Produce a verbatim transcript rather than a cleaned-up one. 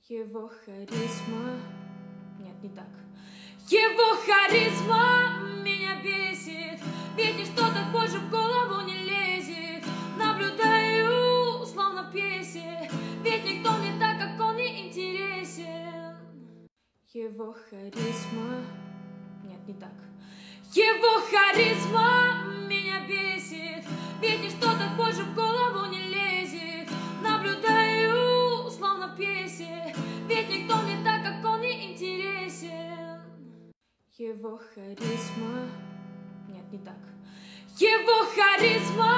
Его харизма... Нет, не так. Его харизма меня бесит, ведь ничто так больше в голову не лезет. Наблюдаю, словно в пьесе, ведь никто не так, как он, не интересен. Его харизма... Нет, не так. Его харизма меня бесит, ведь ничто так больше в голову не лезет. Наблюдаю, словно в пьесе, ведь никто не так, как он, не интересен. Его харизма... Нет, не так. Его харизма